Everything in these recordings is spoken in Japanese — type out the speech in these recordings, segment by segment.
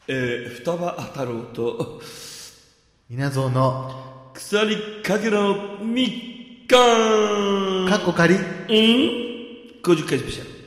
双葉太郎と稲造の腐りかけのみかんかっこ仮 50回スペシャル。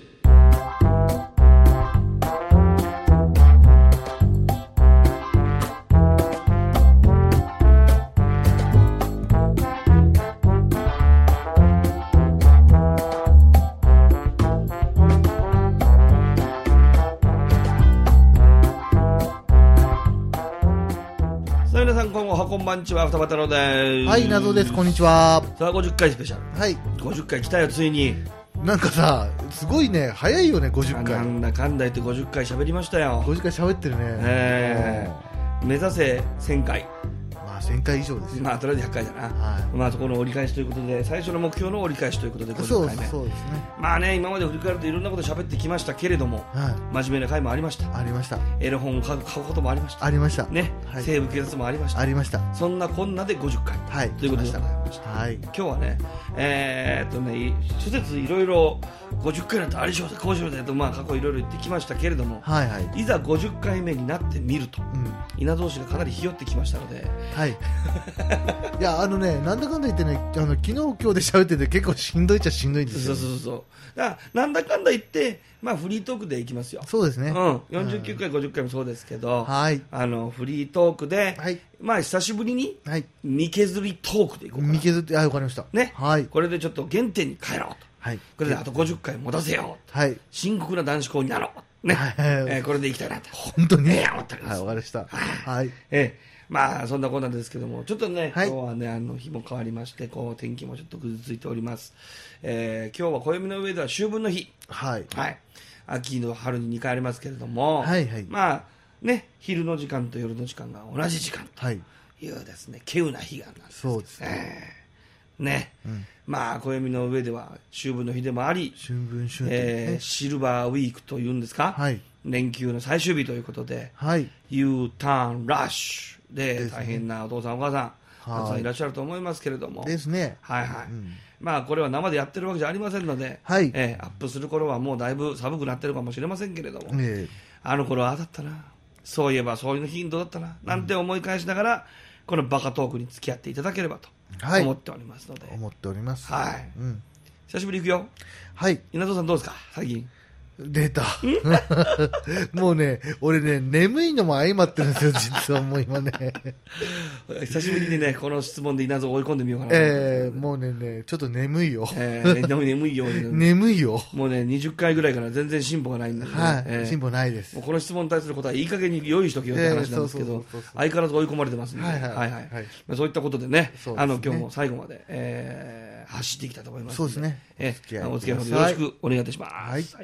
皆さんこんばんちは、双葉太郎です。 はい、稲造です。こんにちは。 さあ50回スペシャル。 はい、 50回来たよ、ついに。 なんかさ、すごいね、早いよね、50回。 なんだかんだ言って50回喋りましたよ。 50回喋ってるね。 目指せ1000回。 まあ1000回以上ですよ。 まあとりあえず100回だな。はい、まあそこの折り返しということで、最初の目標の折り返しということで50回目。 そうですね。 まあね、今まで振り返るといろんなこと喋ってきましたけれども、真面目な回もありました。 ありました。 エロ本を買うこともありました。 ありました。 ね、西部警察もありました。 ありました。 そんなこんなで50回。 はい。 ということでございました。 はい。 今日はね、諸説いろいろ50回なんてありしょうでこうしようでと、まあ過去いろいろ言ってきましたけれども、 はいはい。 いざ50回目になってみると、稲造氏がかなりひよってきましたので、 はい。いや、なんだかんだ言ってね、昨日今日で喋ってて結構しんどいっちゃしんどいんですよ。 そう。だからなんだかんだ言って、まあフリートークでいきますよ。 そうですね。 49回、50回もそうですけど、 はい。 フリートークで、 はい。 まあ久しぶりに、 はい。 身削りトークでいこうかな。 身削って、わかりました。 ね。 はい。 これでちょっと原点に帰ろうと。 はい。 これであと50回戻せよう。 はい。 深刻な男子校になろう。ね。はい。これでいきたいなと。 本当に思っております。 はい、わかりました。はい。 まあそんなことなんですけども、ちょっとね、 はい、 今日はね日も変わりまして、こう天気もちょっとぐずついております。今日は暦の上では秋分の日。 はい。 はい。秋の春に2回ありますけれども、 はいはい。 まあね、昼の時間と夜の時間が同じ時間というですね、稀有な日がなんです。 そうですね。 ね、まあ暦の上では秋分の日でもあり、 春分秋分、 シルバーウィークというんですか、はい、連休の最終日ということで、 はい、 U ターンラッシュで大変なお父さんお母さん、たくさんいらっしゃると思いますけれども、 ですね。 はいはい。まあこれは生でやってるわけじゃありませんので、 はい、 アップする頃はもうだいぶ寒くなってるかもしれませんけれども、あの頃はああだったな、そういえばそういう頻度だったな、なんて思い返しながら、このバカトークに付き合っていただければと思っておりますので。 思っております。 はい。久しぶり行くよ。はい。稲造さんどうですか、最近。 出た。もうね、俺ね、眠いのも相まってるんですよ、実はもう今ね。 久しぶりにね、この質問で稲造追い込んでみようかな。 もうね、ちょっと眠いよ。 眠いよ。 眠いよ。 もうね、20回ぐらいから全然進歩がないんだけど、 はい、進歩ないです。 もうこの質問に対する答え、いい加減に用意しとけよって話なんですけど、相変わらず追い込まれてますんで、そういったことでね、今日も最後まで、走っていきたいと思います。 そうですね。 お付き合いのほどよろしくお願いいたします。はい。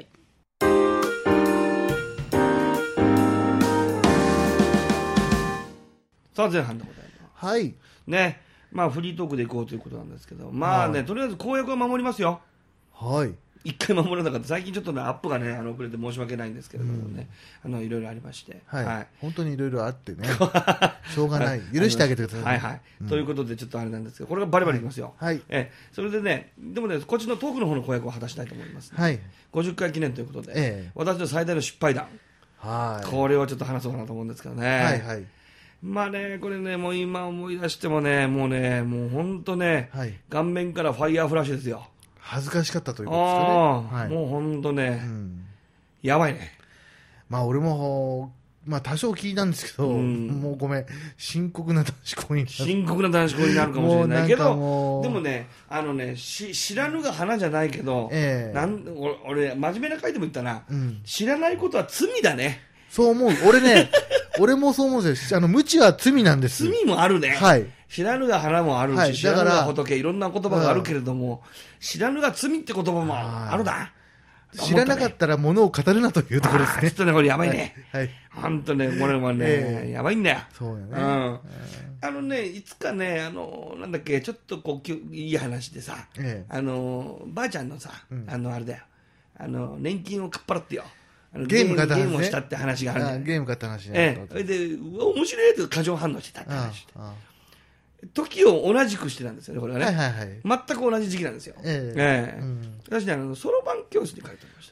さあ前半でございます。 はい。 ね、まあフリートークでいこうということなんですけど、まあね、とりあえず公約は守りますよ。はい。一回守らなかった。最近ちょっとね、アップがね、遅れて申し訳ないんですけれどもね、いろいろありまして。 はい。本当にいろいろあってね。しょうがない。許してあげてください。 はいはい。ということで、ちょっとあれなんですけど、これがバリバリいきますよ。はい。それでね、でもね、こっちのトークの方の公約を果たしたいと思います。はい。50回記念ということで、私の最大の失敗談。はい。これをちょっと話そうかなと思うんですけどね。はいはい。まあね、これね、もう今思い出してもね、もう本当ね、顔面からファイヤーフラッシュですよ。 恥ずかしかったということですかね。もう本当ね、やばいね。 まあ俺も、まあ多少聞いたんですけど、もうごめん、深刻な男子校になるかもしれないけど、でもね、知らぬが花じゃないけど、俺、真面目な回でも言ったな、知らないことは罪だね。 そう思う。俺もそう思うんですよ。無知は罪なんです。 罪もあるね。はい。知らぬが花もあるし、知らぬが仏、いろんな言葉があるけれども、知らぬが罪って言葉もあるな。 知らなかったら物を語るなというところですね。 ちょっとね、これやばいね。はい。本当ね、これはね、やばいんだよ。 そうよね。いつかね、なんだっけ、ちょっといい話でさ、ばあちゃんのさ、あれだよ。年金をかっぱらってよ。 ゲーム買った話、ね、 ゲームをしたって話があるじゃん。 ゲーム買った話ね。 それで、面白いやつ過剰反応してたって話して。時を同じくしてたんですよね、これはね。全く同じ時期なんですよ。私ね、そろばん教室に通っておりました。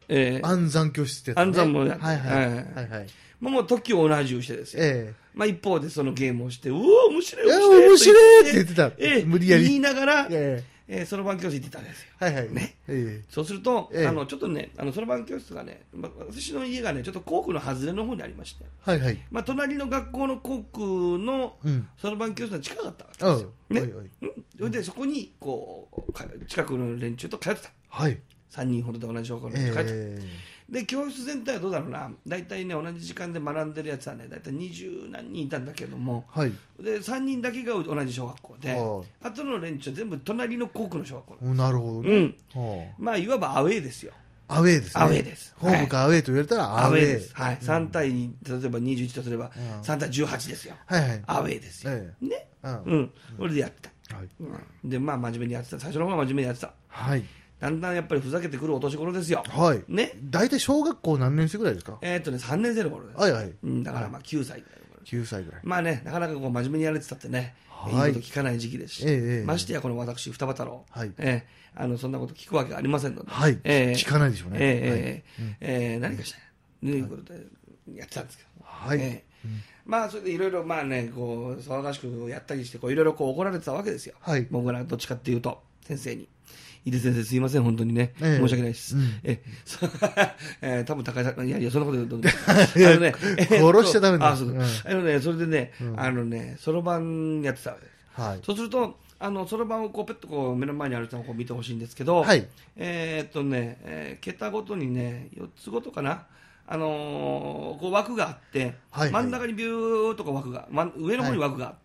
暗算教室ってやつね。 暗算もやって、 はいはい。はいはい。 もう時を同じくしてですよ。まあ一方でそのゲームをして、うおー、面白い、 面白いって言ってた。無理やり。 言いながら、そろばん教室行ってたんですよ。 はいはい。 ね。そうすると、ちょっとね、そろばん教室がね、私の家がね、ちょっと校区の外れの方にありまして、 はいはい。 まあ隣の学校の校区のそろばん教室が近かったわけですよ。ね。それでそこに、こう、近くの連中と通ってた。 はい。 3人ほどで同じ小学校の連中と通ってた。で教室全体はどうだろうな、大体ね、同じ時間で学んでるやつはね、大体20何人いたんだけども、 はい、 で3人だけが同じ小学校で、あとの連中は全部隣の校区の小学校なるほどね、 まあいわばアウェーですよ。 アウェーですね。 アウェーです。 ホームかアウェーと言われたらアウェーです。 はい、3対2、例えば21とすれば3対18ですよ。 はいはい、 アウェーですよ。ね。それでやってた。で、まあ真面目にやってた。最初の方は真面目にやってた。 はい。 だんだんやっぱりふざけてくるお年頃ですよ。 はい。 ね。 大体小学校何年生ぐらいですか ？3年生の頃です。 はいはい。 だからまあ9歳ぐらいの頃。 9歳ぐらい。 まあね、なかなかこう真面目にやれてたってね、いいこと聞かない時期ですし、ましてやこの私、双葉太郎、そんなこと聞くわけがありませんので。 はい。聞かないでしょうね。 何かしたいということでやってたんですけど。 はい。 まあそれでいろいろまあね、こう騒がしくやったりして、いろいろ怒られてたわけですよ。はい。僕らどっちかっていうと、先生に。井出先生すいません、本当にね。申し訳ないです。多分高井さん、いやいや、そんなこと言うと。 殺しちゃダメだ。 それでね、そろばんやってたわけです。はい。そうすると、そろばんをこう、ペッとこう、目の前にある人をこう見てほしいんですけど、はい。桁ごとにね、4つごとかな。こう枠があって、真ん中にビューとか枠が、上の方に枠があって、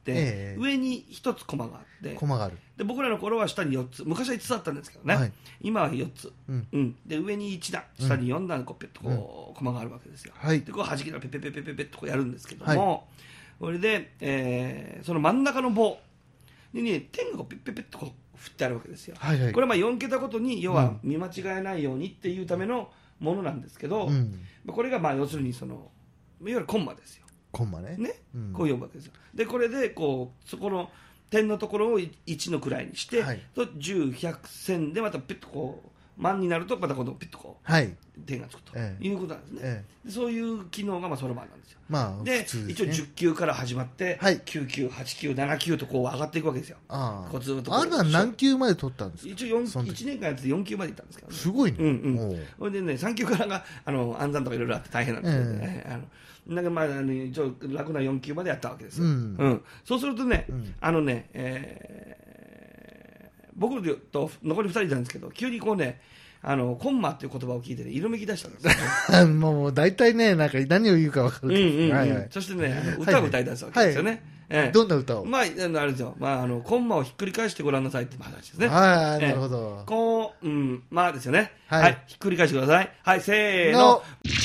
上に1つコマがあって、で僕らの頃は下に4つ、昔は5つあったんですけどね、今は4つ、で上に1段、下に4段こうペッとこうコマがあるわけですよ。でこう弾きながらペペペペペペッとこうやるんですけども、それで、その真ん中の棒にね、点がこうペッペペッとこう振ってあるわけですよ。これはまあ4桁ごとに要は見間違えないようにっていうためのものなんですけど、これがまあ要するにそのいわゆるコンマですよ。 コンマね。 こう読むわけですよ。でこれでこうそこの点のところを1の位にして、と10、100、1000でまたピッとこう万になるとまた今度ピッとこう、点がつくということなんですね。でそういう機能がまあそろばんなんですよ。で一応10級から始まって、9級、8級、7級とこう上がっていくわけですよ。こうずっとあれは何級まで取ったんですか？ 一応1年間やって4級までいったんですけどね。 すごいね。 それでね3級からが暗算とかいろいろあって大変なんですけどね。なんかまあ一応楽な4級までやったわけですよ。そうするとね、僕と残り2人なんですけど、急にこうね、コンマっていう言葉を聞いてね、色めき出したんですよ。 もう大体ね、なんか何を言うか分かるけど。 そしてね、歌を歌い出すわけですよね。 どんな歌を？ まあ、あれですよ。まあ、コンマをひっくり返してごらんなさいって話ですね。 はい、なるほど。 コンマですよね。はい。ひっくり返してください。はい、せーの。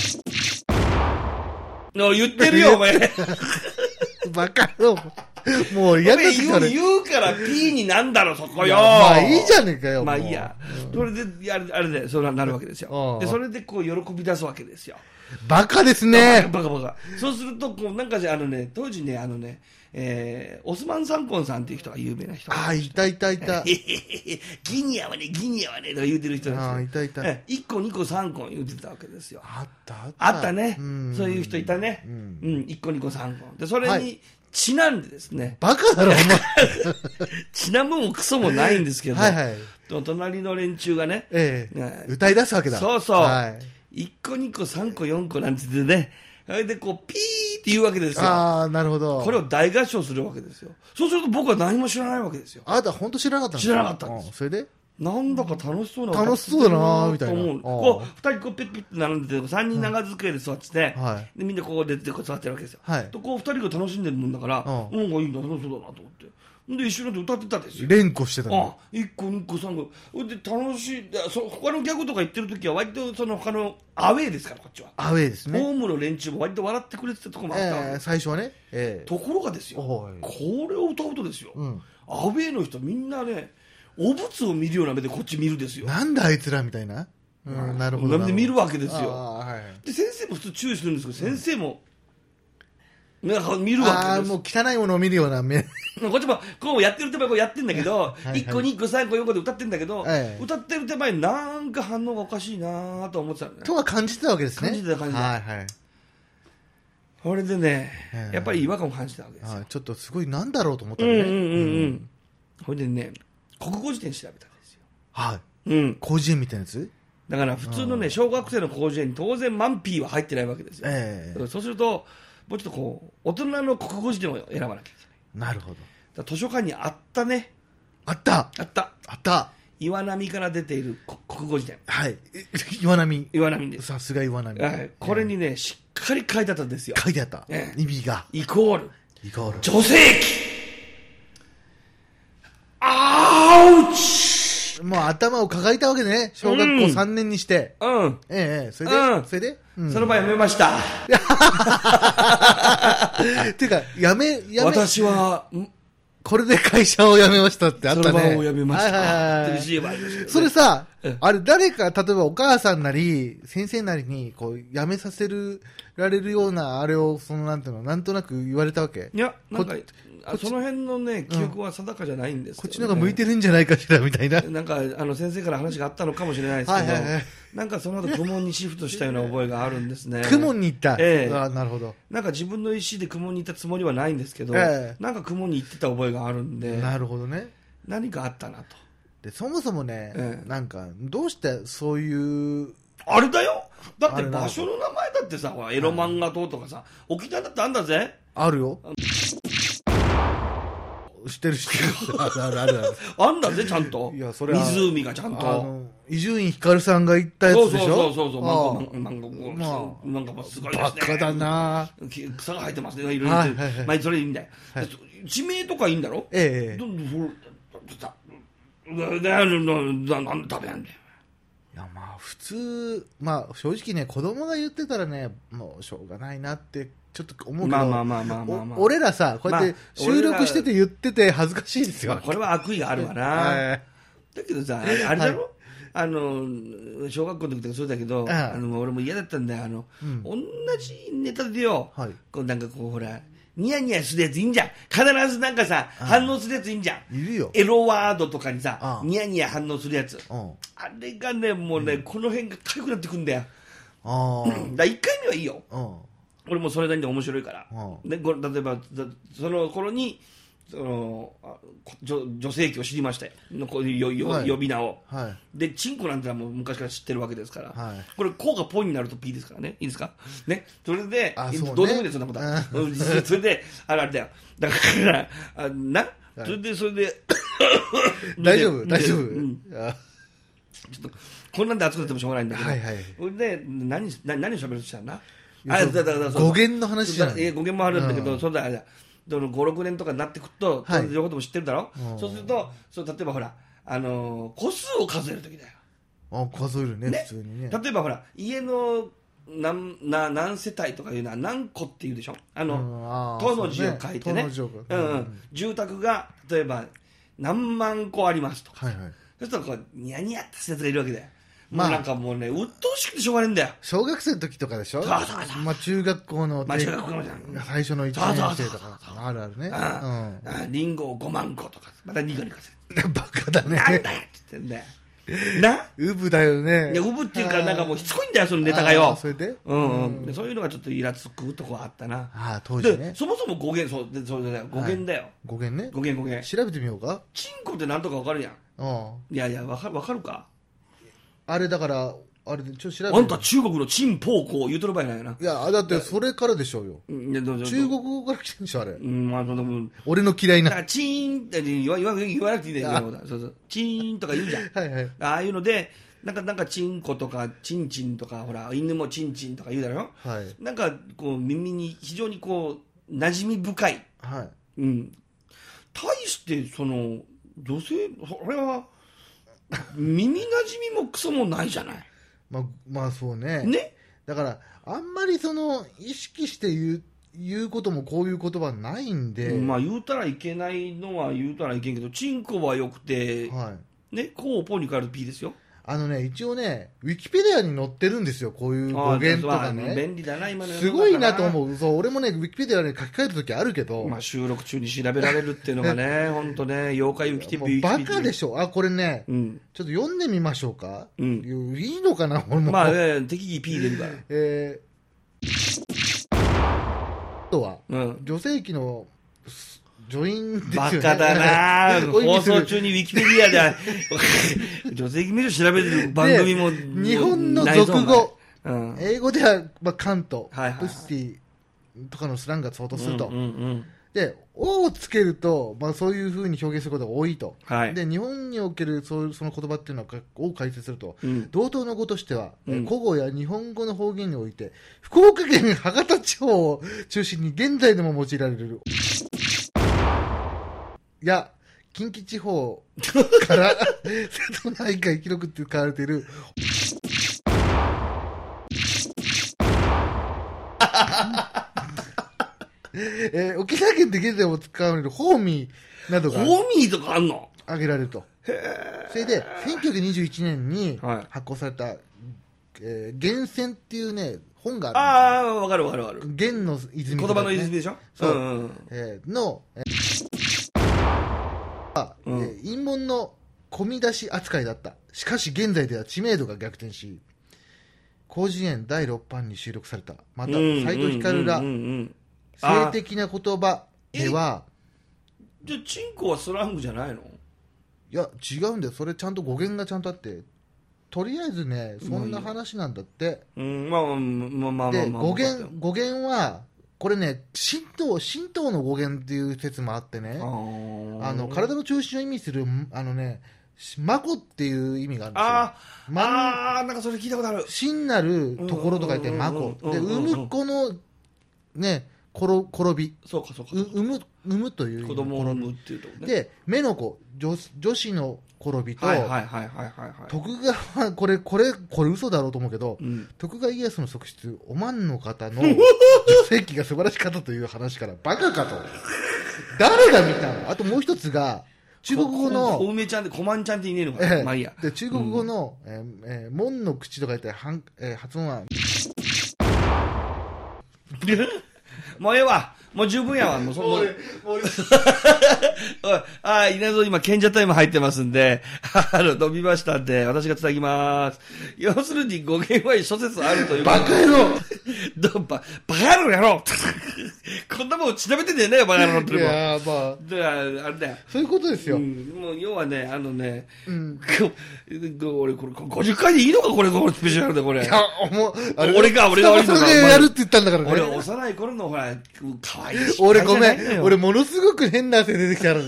言ってるよ、お前。 バカよ。もう嫌だってから言うから P になんだろそこよ。 まあいいじゃねえかよ。 まあいいや。それであれでそうなるわけですよ。でそれでこう喜び出すわけですよ。 バカですね。 バカ。そうするとこうなんか当時ねオスマン・サンコンさんっていう人が有名な人。 いた。 ギニアはねとか言うてる人なんですよ。 いた。 1個2個3個言うてたわけですよ。 あったね。そういう人いたね。1個2個3個でそれにちなんでですね。 バカだろ、お前。 ちなむもクソもないんですけど、隣の連中がね、 歌い出すわけだ。 そう。1個2個3個4個なんて言ってね、それでこう、ピーって言うわけですよ。 なるほど。 これを大合唱するわけですよ。そうすると僕は何も知らないわけですよ。 あなた本当知らなかったんですか？ 知らなかったんです。 それでなんだか楽しそうだなみたいな。 こう2人こうピッピッって並んでて3人長机で座ってて、でみんなここでこう座ってるわけですよ。とこう2人が楽しんでるもんだからいいんだ楽しそうだなと思って。で一緒に歌ってたんですよ。 連呼してたの。 1個2個3個で楽しい。他のギャグとか言ってる時は割とその他のアウェーですからこっちは。 アウェーですね。 ホームの連中も割と笑ってくれてたところもあったわけ。 最初はね。 ところがですよ。これを歌うとですよ。アウェーの人みんなね。お仏を見るような目でこっち見るですよ。 なんだあいつらみたいな。なるほど。 なんで見るわけですよ。で先生も普通注意するんですけど、先生も見るわけです。 もう汚いものを見るような目。 こっちもこうやってる手前こうやってんだけど、1個2個3個4個で歌ってんだけど、歌ってる手前なんか反応がおかしいなと思ってたのね。 とは感じてたわけですね。 感じてた。はいはい。これでね、やっぱり違和感を感じたわけですよ。 ちょっとすごいなんだろうと思ったんでね。 これでね、国語辞典調べたんですよ。 はい。広辞苑みたいなやつ？ だから普通のね、小学生の広辞苑に当然マンピーは入ってないわけですよ。そうすると、もうちょっとこう、大人の国語辞典を選ばなきゃいけない。 なるほど。 図書館にあったね。 あった。 岩波から出ている国語辞典。 はい。岩波です。 さすが岩波。 はい。これにね、しっかり書いてあったんですよ。 書いてあった。意味が。 イコール。女性器。アウチ。 もう頭を抱えたわけね。小学校3年にして。それでその場やめました。 っていうか、 私は、 これで会社を辞めましたってあったね。 その場を辞めました。 それさ、あれ誰か、例えばお母さんなり、先生なりに、こう、辞めさせられるような、あれを、なんていうの、なんとなく言われたわけ？ いや、なんか、その辺のね、記憶は定かじゃないんですけど、ね、 こっちの方が向いてるんじゃないかしら、みたいな。 なんか、先生から話があったのかもしれないですけど、なんかその後、公文にシフトしたような覚えがあるんですね。 公文に行った。なるほど。 なんか自分の意思で公文に行ったつもりはないんですけど、なんか公文に行ってた覚えがあるんで、 なるほどね。 何かあったなと。 で、そもそもね、なんか、どうしてそういう、 あれだよ。だって場所の名前だってさ、エロ漫画島とかさ、沖縄だってあんだぜ。 あるよ。知ってる。ある。 あんだぜ、ちゃんと。いや、それは。湖がちゃんと。 伊集院光さんが言ったやつでしょ？ そう。なんかすごいですね。 バカだな。 草が生えてますね。いろいろ。まあ、それいいんだよ。地名とかいいんだろ？なんで食べないんだよ。 いや、まあ、普通、まあ、正直ね、子供が言ってたらね、もうしょうがないなって、ちょっと思うけど、俺らさ、こうやって収録してて言ってて恥ずかしいですよ。 これは悪意があるわな。だけどさ、あれだろ、小学校の時とかそうだけど、俺も嫌だったんだよ。同じネタでよ、なんかこう、ほら、ニヤニヤするやついいんじゃん。必ずなんかさ、反応するやついいんじゃん。 いるよ。 エロワードとかにさ、ニヤニヤ反応するやつ。あれがね、もうね、この辺が痒くなってくんだよ。だ1回目はいいよ。俺もそれなりに面白いから。で、例えば、その頃に、女性器を知りましたよ。こういう呼び名を。で、チンコなんてのはもう昔から知ってるわけですから。これ、こうがポンになると P ですからね。いいですかね。それで、どうでもいいです、そんなことは。それで、あれだよ。だから、それで、 大丈夫。 ちょっと、こんなんで熱くなってもしょうがないんだけど。それで、何を喋るとしたらな。 語源の話じゃない。 語源もあるんだけど、それだ、5、6年とかになってくると、両方とも知ってるだろ。そうすると、例えばほら、個数を数えるときだよ。 数えるね、普通にね。 例えばほら、家の何世帯とかいうのは何個っていうでしょ。との字を書いてね。住宅が、例えば、何万個ありますと。そしたらこう、ニヤニヤってするやつがいるわけだよ。まあなんかもうね、鬱陶しくてしょうがないんだよ。 小学生の時とかでしょ？まあ中学校の最初の1年生とかあるあるね。 リンゴを5万個とか、また2個にかせる。バカだね。 なんだよって言ってんだよ。な？ ウブだよね。 いや、ウブっていうかなんかもうしつこいんだよ、そのネタがよ。 それで？ そういうのがちょっとイラつくとこはあったな。 当時ね。 そもそも語源、そうだよ。語源だよ。 語源ね。 語源。 調べてみようか。 チンコってなんとかわかるやん。いや、わかるか。 あれだから、あれでちょっと調べて。 あんた中国のチンポーコー言うとる場合ないな。 いや、だってそれからでしょうよ。中国語から来てるんでしょ、あれ。俺の嫌いな。 チーンって言わなくていいんだよ。チーンとか言うじゃん。ああいうので、なんかチンコとかチンチンとか、ほら、犬もチンチンとか言うだろ。なんか、こう、耳に非常にこう、馴染み深い。対して、女性、それは、耳馴染みもクソもないじゃない。 まあそうね。だからあんまり意識して言うこともこういう言葉ないんで。 まあ言うたらいけないのは言うたらいけんけど、チンコはよくて、ね、コーポに変わると P ですよ。 一応ね、ウィキペディアに載ってるんですよ、こういう語源とかね。 便利だな、今の。 すごいなと思う。そう、俺もね、ウィキペディアに書き換えるときあるけど。 まあ、収録中に調べられるっていうのがね、ほんとね、妖怪ウィキペディア。バカでしょ。これね、ちょっと読んでみましょうか。いいのかな、俺も。 まあ、適宜 P 入れるから。 あとは、女性器の、ジョインですよね。 バカだな放送中にウィキペディアで女性名称調べてる番組も日本の俗語、英語では、カント、プッシーとかのスラングが相当すると。で、O をつけると、そういうふうに表現することが多いと。で、日本におけるその言葉っていうのを解説すると、同等の語としては、古語や日本語の方言において、福岡県博多地方を中心に現在でも用いられる。や近畿地方から瀬戸内海記録って使われている沖縄県で現在も使われるホーミーなどがホーミーとかあんの挙げられると。それで1921年に発行された、源泉っていうね本があるんですよ。わかるわかるわかる。 源の泉、 言葉の泉でしょ。 そう、の陰門の込み出し扱いだった。しかし現在では知名度が逆転し、広辞苑第6版に収録された。また斎藤光ら性的な言葉では、 じゃあチンコはスラングじゃないの？ いや違うんだよ。それちゃんと語源がちゃんとあって、とりあえずねそんな話なんだって。で語源はこれね、神道の語源っていう説もあってね、体の中心を意味する、マコっていう意味があるんですよ。 なんかそれ聞いたことある。 真なるところと書いてマコ。で、産む子の、ね、転び。 そうかそうか。 産むという意味。 子供を産むっていうとこね。 で、目の子、女子の転びと、徳川、これ嘘だろうと思うけど、徳川家康の側室、おまんの方の女性器が素晴らしかったという話から、バカかと。誰が見たの？あともう一つが、中国語の、 小梅ちゃんで、小まんちゃんって言えねえのかな、まあいいや。 で、中国語の、門の口と書いて、発音は、 もうええわ。もう十分やわ。もうそんな。稲造今、賢者タイム入ってますんで、伸びましたんで、私がつなぎます。要するに語源は諸説あるという。 バカ野郎バカ野郎やろこんなもん調べてねえんだよ、バカ野郎って。 いやまあ。 だから、あれだよ。 そういうことですよ。 もう要はね、俺、これ、50回でいいのかこれスペシャルで、これ。いや、俺が悪いのか。 それでやるって言ったんだからね。 俺、幼い頃の、ほら、可愛いし。 俺ごめん。俺、ものすごく変な汗出てきたの。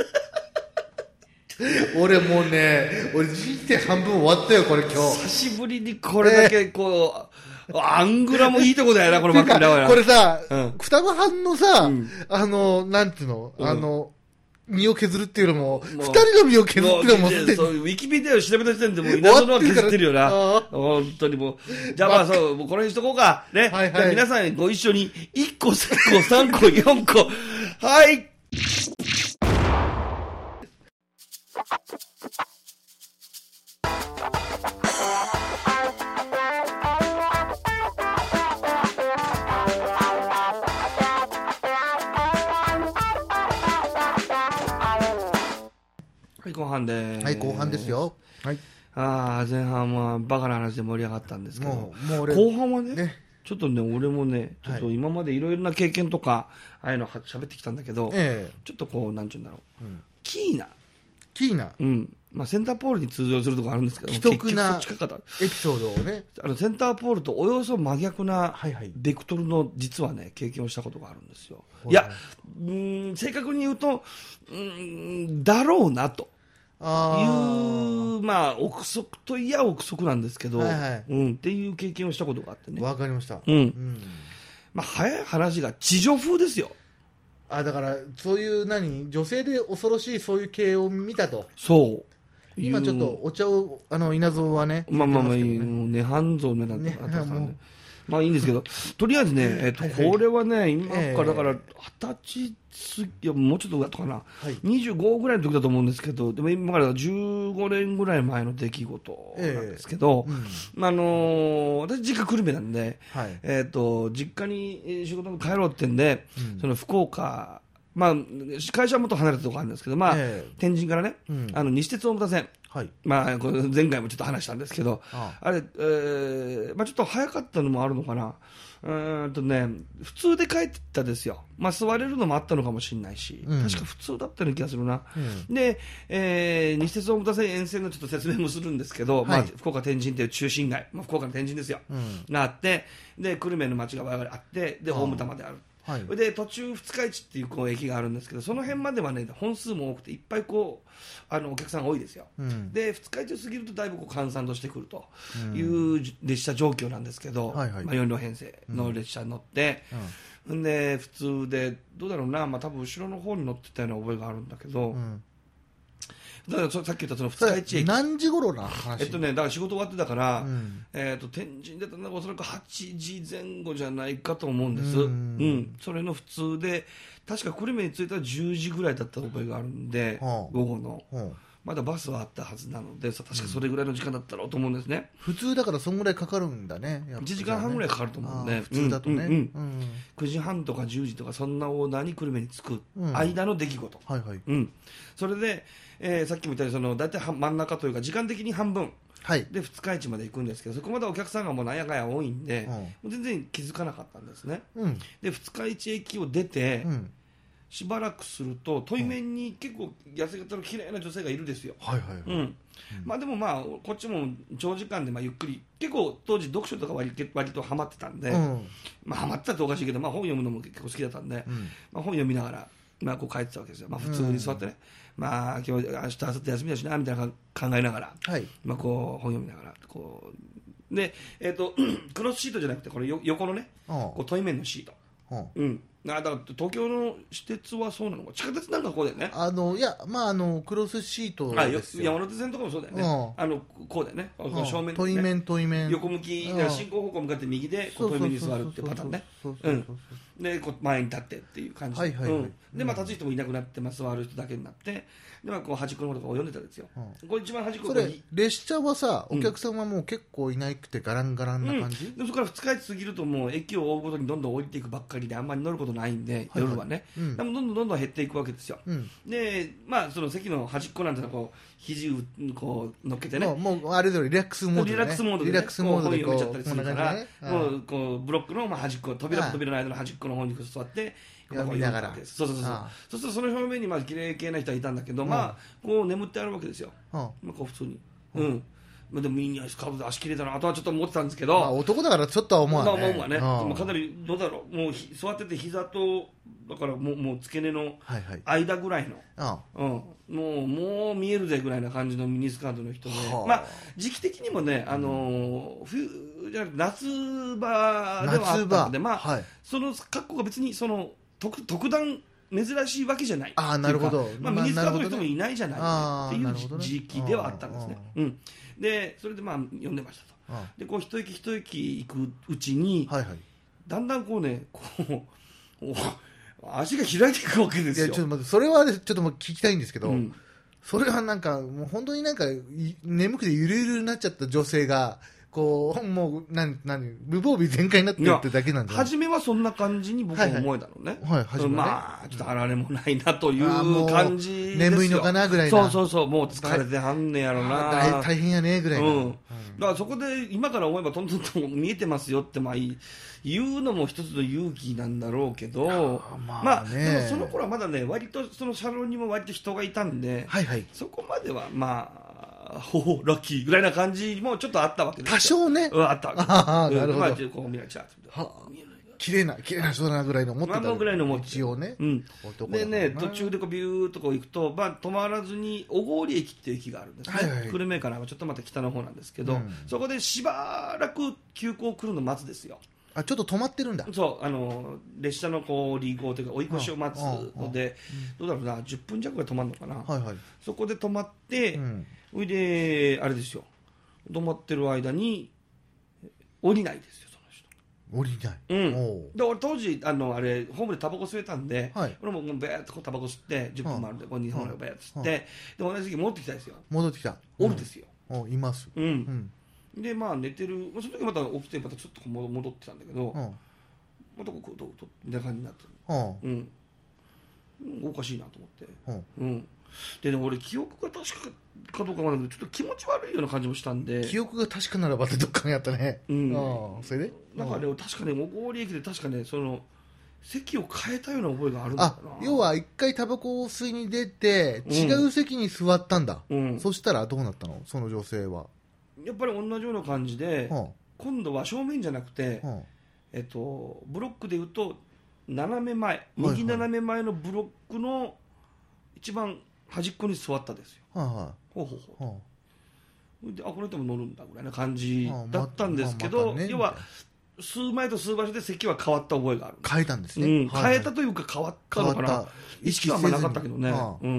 俺もうね、俺人生半分終わったよ、これ今日。 久しぶりにこれだけ、アングラもいいとこだよな、こればっかりだから。 これさ、双子班のさ、なんていうの、身を削るっていうのも、二人の身を削ってるのも、ウィキペディアを調べた時点でもう稲造のは削ってるよな。本当にもう。じゃあまあそう、もうこの辺にしとこうか。ね。じゃあ皆さんご一緒に、1個、3個、3個、4個。はい。後半ではい、後半ですよ。はい。 前半はバカな話で盛り上がったんですけど、後半はね、ちょっとね、俺もね、ちょっと今までいろいろな経験とか、ああいうの喋ってきたんだけど、ちょっとなんちゅうんだろう、キーナ。まあセンターポールに通常するとこあるんですけど、 奇特なエピソードをね。 センターポールとおよそ真逆なベクトルの実はね、経験をしたことがあるんですよ。いや、正確に言うと、だろうなと。まあ憶測といや憶測なんですけど、っていう経験をしたことがあってね。 わかりました。 まあ早い話が地上風ですよ。 だからそういう女性で恐ろしいそういう系を見たと。 そう。 今ちょっとお茶を稲造はね。 まあ、涅槃像ねなんてまあいいんですけど、とりあえずね、これはね、今からだから20歳いやもうちょっと上だったかな、はい、25ぐらいの時だと思うんですけど、でも今から15年ぐらい前の出来事なんですけど、私実家久留米なんで、はい、実家に仕事に帰ろうってんで、その福岡、まあ、会社はもっと離れたところあるんですけど、まあ天神からね、西鉄大牟田線、はい、まあ、これ前回もちょっと話したんですけど、あれ、まあ、ちょっと早かったのもあるのかな、普通で帰ってったですよ、まあ、座れるのもあったのかもしれないし、確か普通だったような気がするな、で、西鉄大牟田線沿線のちょっと説明もするんですけど、まあ、福岡天神という中心街、まあ、福岡の天神ですよ、があって、で久留米の町が我々あって、で大牟田まである。はい、で途中二日市っていうこう駅があるんですけど、その辺まではね本数も多くていっぱいこうお客さんが多いですよ、で二日市を過ぎるとだいぶこう閑散としてくるという列車状況なんですけど、まあ、4両編成の列車に乗って、で普通でどうだろうな、まあ、多分後ろの方に乗ってたような覚えがあるんだけど、だからさっき言ったその二日市駅、 何時頃な話？ だから仕事終わってたから、天神出たのがおそらく8時前後じゃないかと思うんです。それの普通で確か久留米に着いたら10時ぐらいだった覚えがあるんで、午後の、まだバスはあったはずなので、確かそれぐらいの時間だったろうと思うんですね。 普通だからそんぐらいかかるんだね。 1時間半ぐらいかかると思うんで、 普通だとね、 9時半とか10時とかそんなオーダーに久留米に着く間の出来事、それで、さっきも言ったように大体真ん中というか時間的に半分、で二日市まで行くんですけど、そこまでお客さんがもうなんやかんや多いんで、もう全然気づかなかったんですね、で二日市駅を出て、しばらくすると対面に結構痩せ型の綺麗な女性がいるですよ。まあでもまあこっちも長時間でまあゆっくり、結構当時読書とか割とハマってたんで、まあハマってたっておかしいけど、まあ本読むのも結構好きだったんで、まあ本読みながらまあこう帰ってたわけですよ。まあ普通に座ってね、まあ今日明日明後日休みだしなみたいな考えながら、まあこう本読みながらこうでクロスシートじゃなくてこれ横のね、こう対面のシート。だから東京の私鉄はそうなのか、地下鉄なんかこうだよね。 いやまあクロスシートですよ。 山手線とかもそうだよね。こうだよね。正面対面横向き、進行方向向かって右でこう対面に座るってパターンね。でこう前に立ってっていう感じで、まあ立つ人もいなくなって、まあ座る人だけになって、でまあこう端っこの方とかを読んでたんですよ。これ一番端っこ。 それ列車はさ、お客さんはもう結構いなくてガランガランな感じ？ でそこから二日市過ぎるともう駅を追うごとにどんどん降りていくばっかりで、あんまり乗ることないんで、夜はね、でもどんどん減っていくわけですよ。でまあその席の端っこなんてのはこう肘をこう乗っけてね、 もうあれでリラックスモードでリラックスモードでね、本読めちゃったりするから、こうブロックの端っこ、扉と扉の間の端っこの方に座って読みながら、 そうするとその表面にまあ綺麗系な人はいたんだけど、まあこう眠ってあるわけですよ。まあこう普通に。でもいいんじゃないですか、足綺麗だなとはちょっと思ってたんですけど、 男だからちょっとは思わない。 思うわね。かなりどうだろう、もう座ってて膝とだからもう付け根の間ぐらいの、もう見えるぜぐらいな感じのミニスカートの人で、まあ時期的にもね、冬じゃなくて夏場ではあったので、まあその格好が別にその特段珍しいわけじゃない。 なるほど。 まあミニスカートの人もいないじゃないっていう時期ではあったんですね。でそれでまあ読んでましたと。でこう一息一息行くうちに、だんだんこうね足が開いていくわけですよ。 いやちょっと待って、それはちょっともう聞きたいんですけど、それはなんかもう本当になんか眠くてゆるゆるになっちゃった女性がこうもう無防備全開になってるってだけなんだ。 初めはそんな感じに僕は思えたのね。まあちょっとあられもないなという感じですよ。 眠いのかなぐらいな。 そうもう疲れてはんねやろな。 大変やねぐらいな。 だからそこで今から思えばトントンと見えてますよってまあ言うのも一つの勇気なんだろうけど、まあでもその頃はまだね割とそのサロンにも割と人がいたんで、そこまではまあラッキーぐらいな感じもちょっとあったわけですよ。 多少ね。 あったわけ。 なるほど。 こう見られちゃう。 綺麗な人なぐらいの持ってた。 ぐらいの持って一応ね。 でね、途中でこうビューっとこう行くと、まあ止まらずに小郡駅っていう駅があるんですね。久留米からちょっとまた北の方なんですけど、そこでしばらく急行来るの待つですよ。 ちょっと止まってるんだ。 そう列車のこう離合というか追い越しを待つので、どうだろうな、10分弱ぐらい止まるのかな。そこで止まって、それであれですよ、止まってる間に降りないですよ、その降りない。 で俺当時あれホームでタバコ吸えたんで、俺もベーッとタバコ吸って10分もあるんで2本ベーッと吸って、で同じ時戻ってきたんですよ。 戻ってきた。 おるですよ。 います。 でまあ寝てる、その時また起きてまたちょっと戻ってたんだけど、またこうみたいな感じになってる。おかしいなと思って。でね、俺記憶が確かどうかまでちょっと気持ち悪いような感じもしたんで。 記憶が確かならばってどっかにあったね。それでなんかね、確かね、小郡駅で確かね、その席を変えたような覚えがあるんだな。 要は一回タバコを吸いに出て違う席に座ったんだ。そしたらどうなったの、その女性は。 やっぱり同じような感じで、今度は正面じゃなくて、ブロックでいうと斜め前、右斜め前のブロックの一番端っこに座ったですよ。でこの人も乗るんだぐらいな感じだったんですけど、要は数枚と数場所で席は変わった覚えがある。 変えたんですね。 変えたというか変わったのかな。意識はあんまなかったけどね。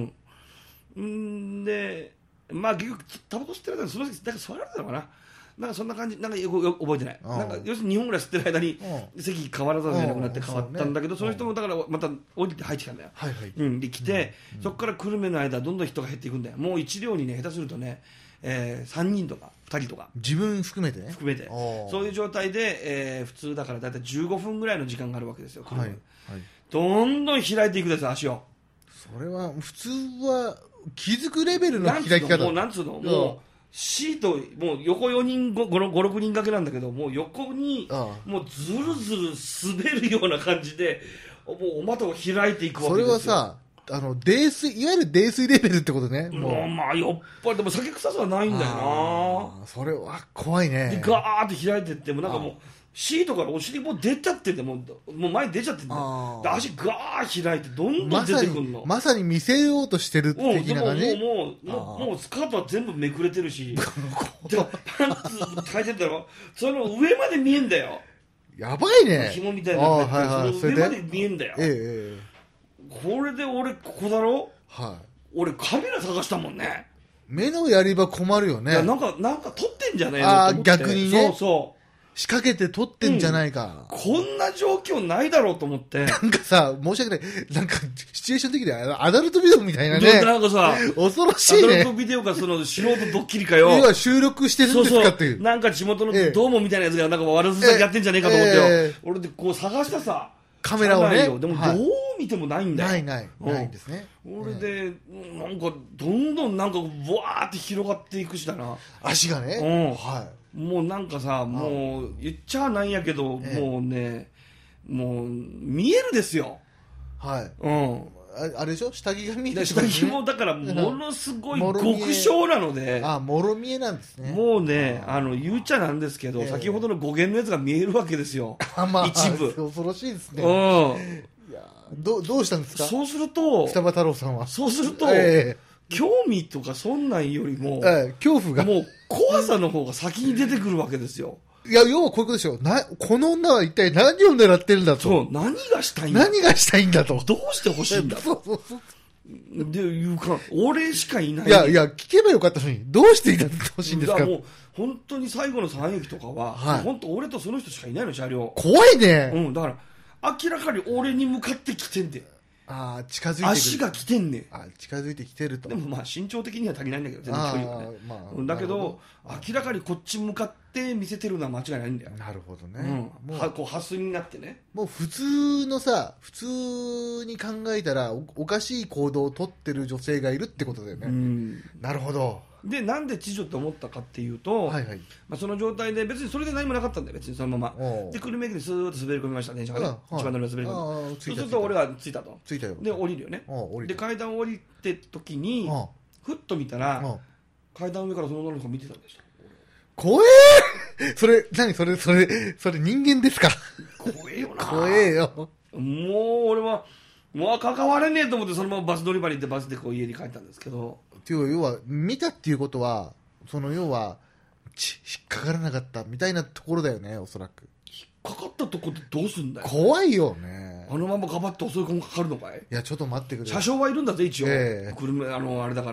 でまあ結局タバコ吸ってる間にその席だから座られたのかな。なんかそんな感じ、なんかよく覚えてない。なんか要するに2本ぐらい吸ってる間に席変わらざるを得なくなって変わったんだけど、その人もだからまた降りて入ってきたんだよ。で来て、そこから久留米の間どんどん人が減っていくんだよ。もう1両にね下手するとね、3人とか2人とか自分含めてね。 含めてそういう状態で、普通だからだいたい15分ぐらいの時間があるわけですよ。どんどん開いていくです足を。 それは普通は気づくレベルの開き方。 もうなんつうの、もうシートもう横4人56人掛けなんだけど、もう横にもうずるずる滑るような感じでもうお股を開いていくわけですよ。 それはさ泥酔、いわゆる泥酔レベルってことね。 もうまあよっぱりでも酒臭さはないんだよな。 それは怖いね。 でガーッと開いてってもなんかもうシートからお尻もう出ちゃってんだよ。もう前に出ちゃってんだよ。で足ガーッ開いてどんどん出てくるの。 まさに見せようとしてる的な感じ。 もうスカートは全部めくれてるしでパンツ履いてんだろ。その上まで見えんだよ。 やばいね。 紐みたいなのがその上まで見えんだよ。これで俺ここだろ。俺カメラ探したもんね。 目のやり場困るよね。 なんか撮ってんじゃねえのと思って。 逆にね。 そう仕掛けて撮ってんじゃないか、 こんな状況ないだろうと思って。 なんかさ、申し訳ない。なんか、シチュエーション的にはアダルトビデオみたいなね。 なんかさ、 恐ろしいね。 アダルトビデオか、その素人ドッキリかよ。 要は収録してるんですかっていう。 なんか地元のどうもみたいなやつがなんか悪ふざけやってんじゃねえかと思ってよ。俺でこう探したさ。 カメラをね。 でもどう見てもないんだよ。 ないですね。 俺で、なんか、どんどんなんか、ブワーって広がっていくしだな。 足がね。 もうなんかさ、もう言っちゃなんやけど、もうね、もう見えるですよ。あれでしょ、下着が見える、下着もだからものすごい極小なので、 もろ見えなんですね。 もうね、言っちゃなんですけど、先ほどの語源のやつが見えるわけですよ。一部。 恐ろしいですね。どうしたんですか。 そうすると、 二葉太郎さんは。そうすると、興味とかそんなんよりも、 恐怖が。 もう怖さの方が先に出てくるわけですよ。 いや、要はこういうことでしょ。この女は一体何を狙ってるんだと。 そう、何がしたいんだ。 何がしたいんだと。 どうしてほしいんだと。でいうか、俺しかいない。 いや、聞けばよかったのに、どうしていたほしいんですか。 もう、本当に最後の3駅とかは、本当俺とその人しかいないの、車両。 怖いね。 だから、明らかに俺に向かってきてんで。 近づいてくる。 足が来てんねん。 近づいてきてると。 でもまあ身長的には足りないんだけど、全然距離はね。だけど、明らかにこっち向かって見せてるのは間違いないんだよ。 なるほどね。 こう、ハスになってね。 もう普通に考えたらおかしい行動をとってる女性がいるってことだよね。なるほど。 で、なんで知女って思ったかっていうと、その状態で別にそれで何もなかったんだよ、別にそのまま。で、久留米駅でスーッと滑り込みました、電車がね。一番乗りの滑り込み。そうすると俺は着いたと。 着いたよ。 で、降りるよね。で、階段降りて時に、ふっと見たら、階段上からその女の子見てたんでした。 怖えそれ人間ですか。 怖えよな。 怖えよ。 もう俺は、もう関われねえと思ってそのままバス乗り場に行ってバスでこう家に帰ったんですけど。 要は見たっていうことは要は引っかからなかったみたいなところだよね、おそらく。 引っかかったとこってどうすんだよ。 怖いよね。 あのままガバッと襲い込むかかるのかい。 いやちょっと待ってくれ。 車掌はいるんだぜ一応。あれだから。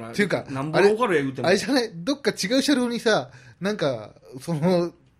っていうかなんぼローカルや言うても。 あれじゃない、どっか違う車両にさ、なんか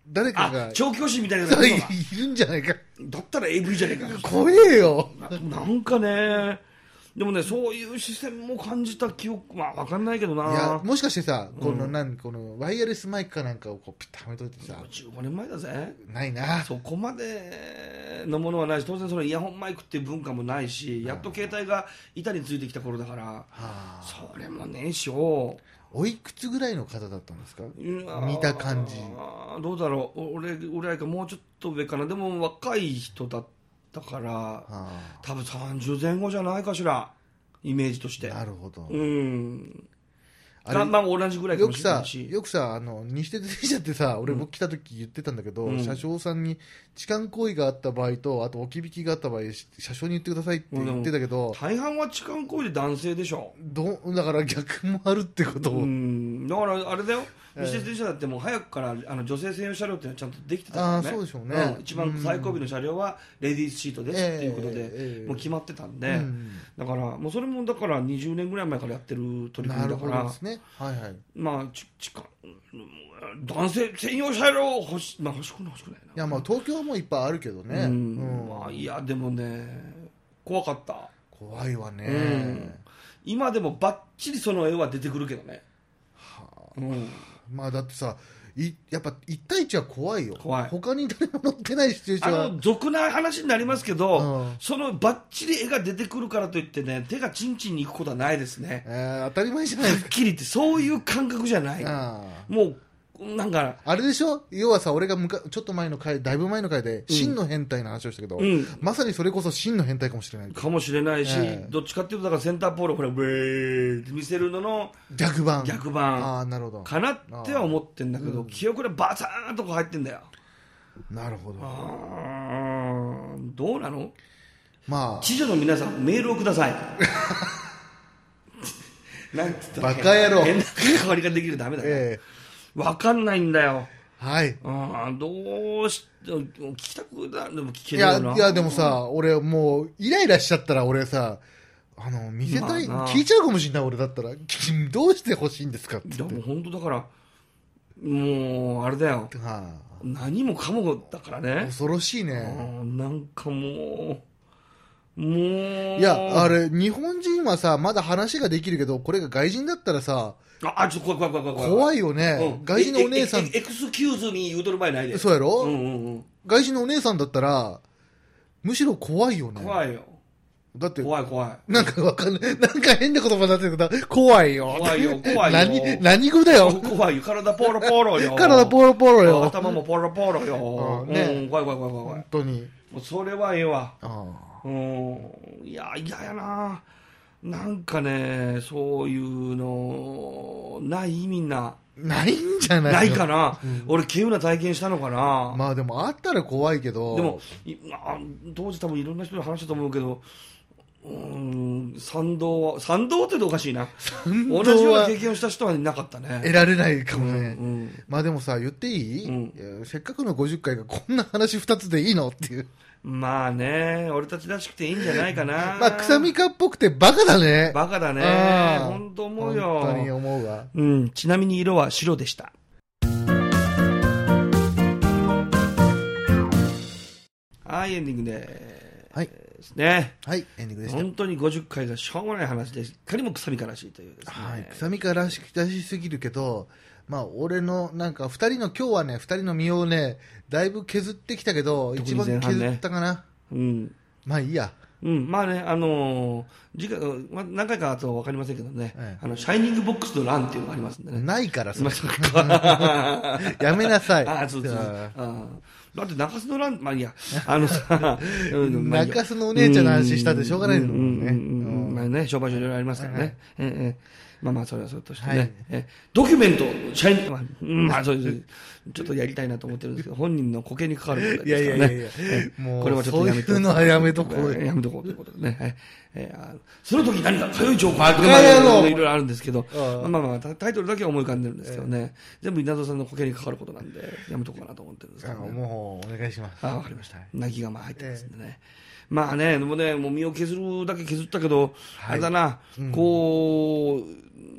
誰かが調教師みたいなのがいるんじゃないか。 だったら AV じゃねえか。 怖えよ。 なんかね、でもね、そういう視線も感じた記憶、まあ分かんないけどな。 いや、もしかしてさ、このワイヤレスマイクかなんかをこうピッとはめといてさ。 15年前だぜ。 ないな。 そこまでのものはないし、当然そのイヤホンマイクっていう文化もないし、やっと携帯が板についてきた頃だから、それもねえしょ。 おいくつぐらいの方だったんですか？見た感じ。 どうだろう、俺ぐらいかもうちょっと上かな。でも若い人だったから、多分30前後じゃないかしら、イメージとして。 なるほど。 まあ同じぐらいかもしれないし。 よくさ、西鉄電車ってさ、俺僕来た時言ってたんだけど、車掌さんに痴漢行為があった場合と、あと置き引きがあった場合、車掌に言ってくださいって言ってたけど、 大半は痴漢行為で男性でしょ。 だから逆もあるってこと。 だからあれだよ、西鉄電車だってもう早くから女性専用車両っていうのはちゃんとできてたからね。 そうでしょうね。 一番最後尾の車両はレディースシートですっていうことで、もう決まってたんで、だからもうそれもだから20年ぐらい前からやってる取り組みだから。 ですね。はいはい。 まあ男性専用車両欲しくないな。いやまあ東京はもういっぱいあるけどね。 まあいやでもね、怖かった。 怖いわね。 今でもバッチリその絵は出てくるけどね。 まあだってさ、やっぱ1対1は怖いよ。 怖い。 他に誰も乗ってないシチュエーションは俗な話になりますけど、そのバッチリ絵が出てくるからといってね、手がチンチンに行くことはないですね。 当たり前じゃないですか。 はっきり言ってそういう感覚じゃない。もうなんかあれでしょ、要はさ、俺がちょっと前の回、だいぶ前の回で真の変態の話をしたけど、まさにそれこそ真の変態かもしれない。 かもしれないし、どっちかっていうとだからセンターポールをこれブーって見せるのの逆版なるほどかなっては思ってんだけど、記憶でバツーンとこ入ってんだよ。 なるほど。 どうなの？ まあ知女の皆さんメールをください。なんつったバカ野郎、 変な関わりができるダメだね。分かんないんだよ。 はい。 どうし聞きたくなでも聞けないな。 いやでもさ、俺もうイライラしちゃったら俺さ、見せたい、聞いちゃうかもしれない。俺だったらどうしてほしいんですかって。 いやもう本当だからもうあれだよ。何もかもだからね。 恐ろしいね。 なんかもういやあれ日本人はさまだ話ができるけど、これが外人だったらさ。 ちょっと怖いよね。外人のお姉さん。 エクスキューズに言うとる場合ないで。 そうやろ。外人のお姉さんだったら、むしろ怖いよね。 怖いよ。 だって、 怖い。 なんかわかんない。なんか変な言葉になってるけど、怖いよ。 怖いよ。 何語だよ。 怖いよ。体ポロポロよ。 体ポロポロよ。 頭もポロポロよ。怖い。 本当に。 もうそれはええわ。いや、嫌やな。なんかね、そういうのないみんな。 ないんじゃない？ ないかな。俺稀有な体験したのかな。 まあでもあったら怖いけど。 でも当時多分いろんな人に話したと思うけど、賛同っておかしいな。同じような経験をした人はいなかったね。 得られないかもね。まあでもさ、言っていい？せっかくの50回がこんな話2つでいいのっていう。 まあね、俺たちらしくていいんじゃないかな。 まあ、草みかっぽくてバカだね。 バカだね。本当思うよ。 本当に思うわ。 ちなみに色は白でした。はい、エンディングではい。 ですね。 はい、エンディングでした。 本当に50回がしょうもない話で、いかにも臭みからしいというですね。 はい、臭みからしすぎるけど、まあ、俺の、なんか、今日はね、二人の身をね、だいぶ削ってきたけど、一番削ったかな。まあいいや。 まあね、次回、何回か後は分かりませんけどね、シャイニングボックスの欄っていうのがありますんでね。 ないからさ。やめなさい。 そう。だって中洲の欄、まあいいや。 中洲のお姉ちゃんの話したってしょうがないのね。 まあね、商売所いろいろありますからね。まあそれはそうとしてね。ドキュメント、まあそういう、ちょっとやりたいなと思ってるんですけど、本人の固形にかかる問題ですからね。 もう、 これはちょっとやめとこう。 そういうのはやめとこう。 やめとこうということでね。その時何か強い情報バカ野郎いろいろあるんですけど、まあタイトルだけは思い浮かんでるんですけどね。全部稲田さんの固形にかかることなんで、やめとこうかなと思ってるんですけど。 もう、お願いします。 わかりました。泣きが入ってますんでね。まあね、でもう身を削るだけ削ったけど、あれだな、こう、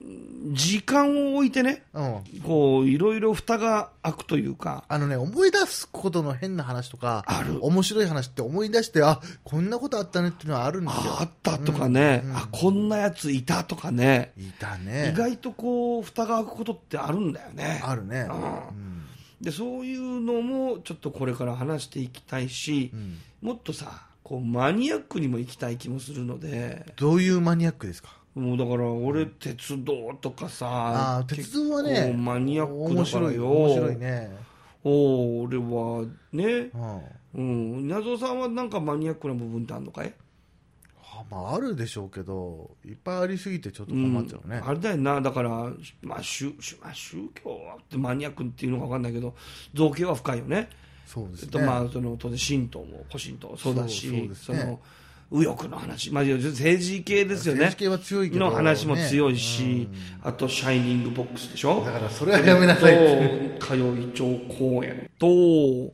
時間を置いてね、こういろいろ蓋が開くというか、 思い出すことの変な話とか、面白い話って思い出して、こんなことあったねっていうのはあるんですよ。 あったとかね、こんなやついたとかね、 いたね。 意外とこう蓋が開くことってあるんだよね。 あるね。 でそういうのもちょっとこれから話していきたいし、もっとさ、こうマニアックにも行きたい気もするので。 どういうマニアックですか？ もうだから俺、鉄道とかさ、 鉄道はね、 マニアックだからよ。 面白いね。 俺はね、稲造さんはなんかマニアックな部分ってあるのかい？ あるでしょうけど、いっぱいありすぎてちょっと困っちゃうね。 あれだよな、だから、宗教ってマニアックっていうのか分かんないけど、造形は深いよね。 そうですね。 その当然神道も古神道そうだし、その右翼の話、政治系ですよね。 政治系は強いけど、 の話も強いし、あとシャイニングボックスでしょ。 だからそれはやめなさい。 歌謡町公園と、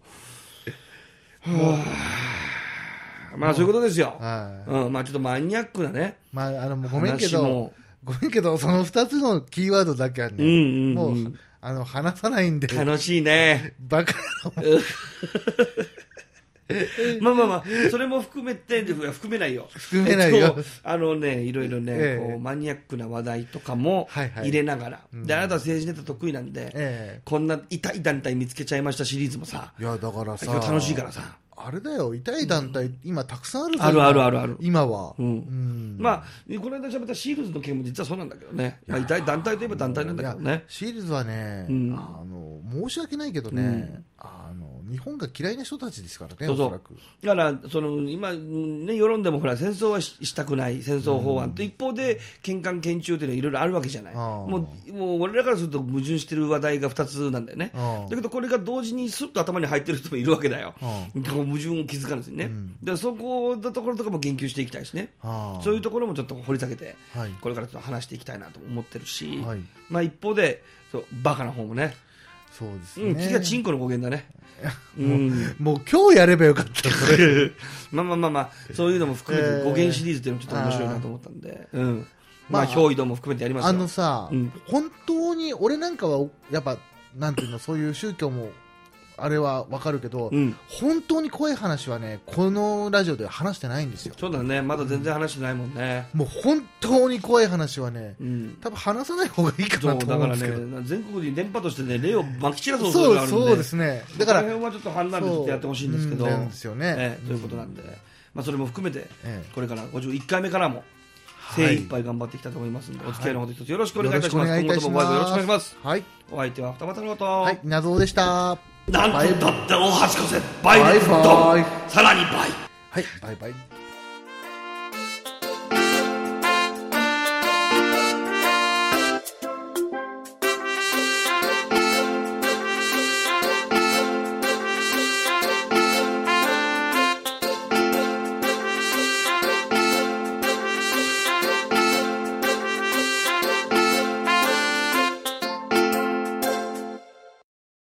まあそういうことですよ。まあちょっとマニアックなね。 ごめんけど、その2つのキーワードだけはね、もう話さないんで。 楽しいね。 バカまあ、それも含めて、含めないよ。 含めないよ。 いろいろね、こうマニアックな話題とかも入れながら。で、あなたは政治ネタ得意なんで、こんな痛い団体見つけちゃいましたシリーズもさ、 いや、だからさ、 楽しいからさ。 あれだよ、痛い団体、今たくさんあるぞ。 ある。今は。 まあ、この間喋ったシールズの件も実はそうなんだけどね。痛い団体といえば団体なんだけどね。 シールズはね、申し訳ないけどね、日本が嫌いな人たちですからね、おそらく。だから、 今、ね、世論でもほら、戦争はしたくない、戦争法案と、一方で、献還、献中というのはいろいろあるわけじゃない。もう、俺らからすると矛盾してる話題が2つなんだよね。だけど、これが同時にスッと頭に入ってる人もいるわけだよ。矛盾を気づかないですね。でそこのところとかも言及していきたいしね。そういうところもちょっと掘り下げて、これからちょっと話していきたいなと思ってるし、まあ一方で、バカな方もね。 そうですね。 次はチンコの語源だね。 もう今日やればよかったそれ。 まあ、そういうのも含めて語源シリーズっていうのもちょっと面白いなと思ったんで、まあ憑依度も含めてやりますよ。 さ、本当に俺なんかはやっぱなんていうの、そういう宗教もあれは分かるけど、本当に怖い話はね、このラジオでは話してないんですよ。 そうだね、まだ全然話してないもんね。 もう本当に怖い話はね、多分話さない方がいいかなと思うんですけど。 だからね、全国に電波としてね、例をまき散らすことがあるんで、 そうですね。だから、 この辺はちょっと判断でやってほしいんですけど、 ですよね。 ということなんで、まあそれも含めて、これから51回目からも、精一杯頑張っていきたいと思いますので、お付き合いのほど一つよろしくお願いいたします。今後ともよろしくお願いします。お相手は二葉太郎と、 はい、稲造でした。 なんとだって大橋こせバイデンとさらにバイ。 はい、バイバイ。